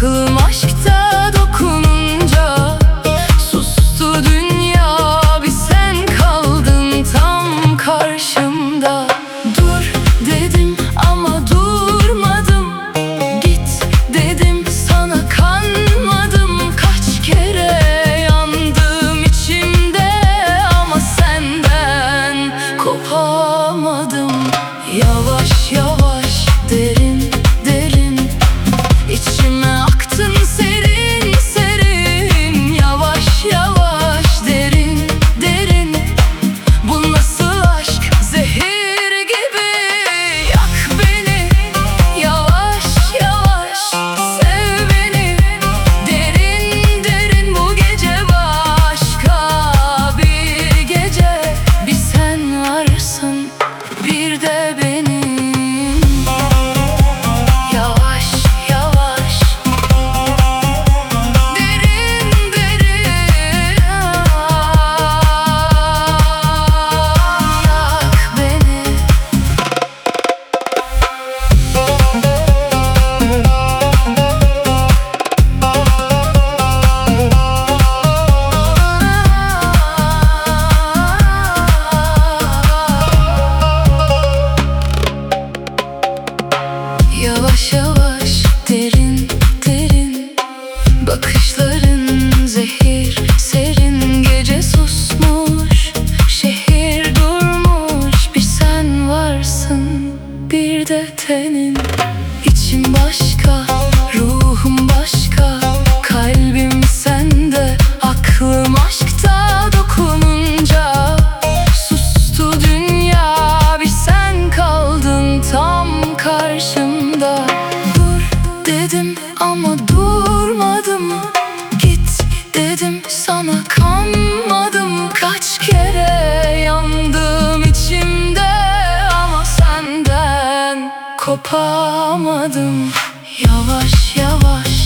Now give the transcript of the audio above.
Aklım aşkta dokununca sustu dünya, bir sen kaldın tam karşımda. Dur dedim ama durmadım, git dedim sana kanmadım. Kaç kere yandım içimde ama senden kopamadım. Yavaş yavaş derin derin İçime aktın serin serin. Yavaş yavaş derin derin. Bu nasıl aşk, zehir gibi. Yak beni yavaş yavaş, sev beni derin derin. Bu gece başka bir gece. Bir sen varsın, bir de benim. Yavaş yavaş derin derin, bakışların zehir serin. Gece susmuş, şehir durmuş. Bir sen varsın, bir de tenin. İçim başka, ruhum başka, kalbim sende. Aklım aşkta dokununca sustu dünya, bir sen kaldın tam karşımda. Dur dedim ama durmadım, git dedim sana kanmadım. Kaç kere yandım içimde ama senden kopamadım. Yavaş yavaş